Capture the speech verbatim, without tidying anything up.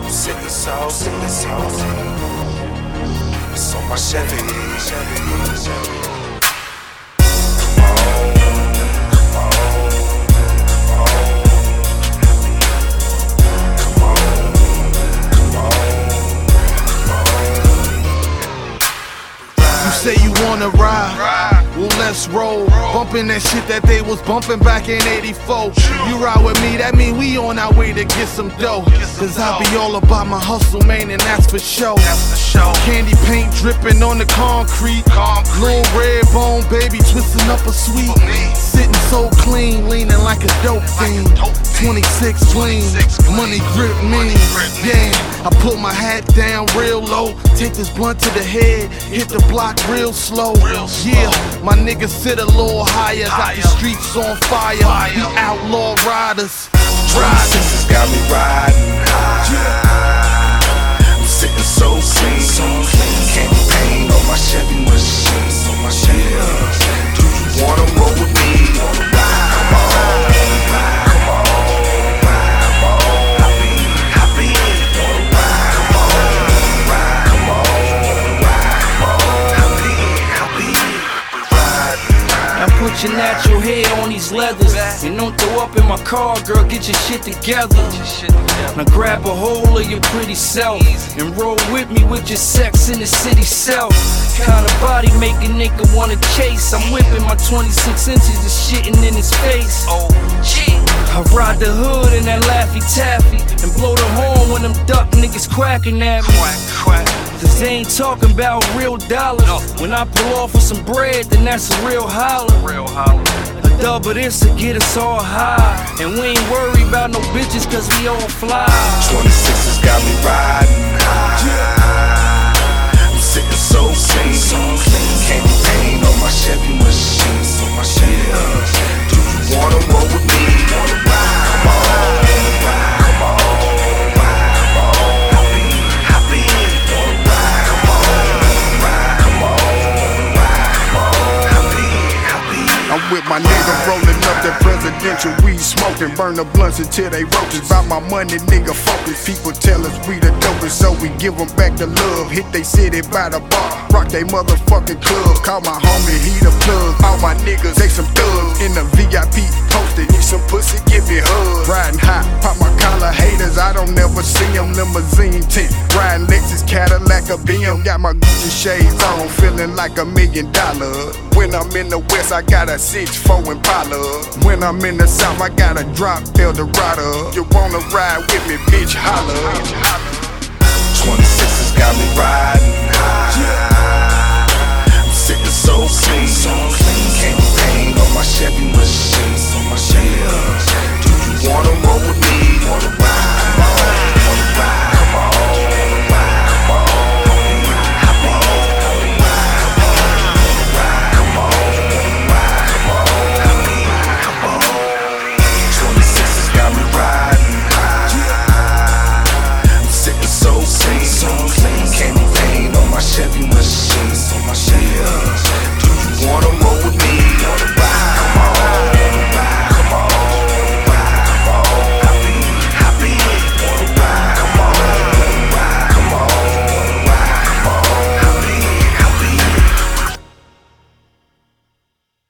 Sitting so, sitting so. It's on my Chevy. Chevy. Say you wanna ride, well let's roll. Bumping that shit that they was bumping back in eighty-four. You ride with me, that mean we on our way to get some dough. Cause I be all about my hustle, man, and that's for sure. Candy paint dripping on the concrete. Little red bone baby twisting up a sweet. Sitting so clean, leaning like a dope fiend. twenty-six clean, money grip me. Yeah, I put my hat down real low. Take this blunt to the head, hit the block real slow. Yeah, my niggas sit a little higher. Got the streets on fire. We outlaw riders. twenty-sixes got me riding high. I'm sitting so clean. Candy paint on my Chevy machine. Yeah. Do you wanna roll with me? Come on. Put your natural hair on these leathers and don't throw up in my car, girl, get your shit together. Now grab a hold of your pretty self and roll with me with your sex in the city self. Kind of body make a nigga wanna chase. I'm whipping my twenty-six inches and shitting in his face. I ride the hood in that Laffy Taffy and blow the horn when them duck niggas quacking at me. Cause they ain't talking about real dollars. When I pull off with some bread, then that's a real holler. A double this to get us all high. And we ain't worried about no bitches cause we all fly. twenty-sixes got me riding high. I'm sitting so clean. Candy paint on my Chevy machine. Yeah. Do you wanna roll with me? Come on. Come on. I'm with my nigga rolling up that presidential weed smoking. Burn the blunts until they roaches. About my money, nigga focus. People tell us we the dopest, so we give them back the love. Hit they city by the bar, rock they motherfucking club. Call my homie, he the plug. All my niggas, they some thugs. In the V I P posted, need some pussy, give me hugs. Riding hot, pop my collar, haters, I don't never see them. Limousine tint, riding Lexus, Cadillac, a B M. Got my Gucci shades on, feeling like a million dollars. When I'm in the West, I got a six four Impala. When I'm in the South, I got a drop Eldorado. You wanna ride with me, bitch, holla. twenty-sixes got me riding high. I'm sitting so clean. Candy paint on my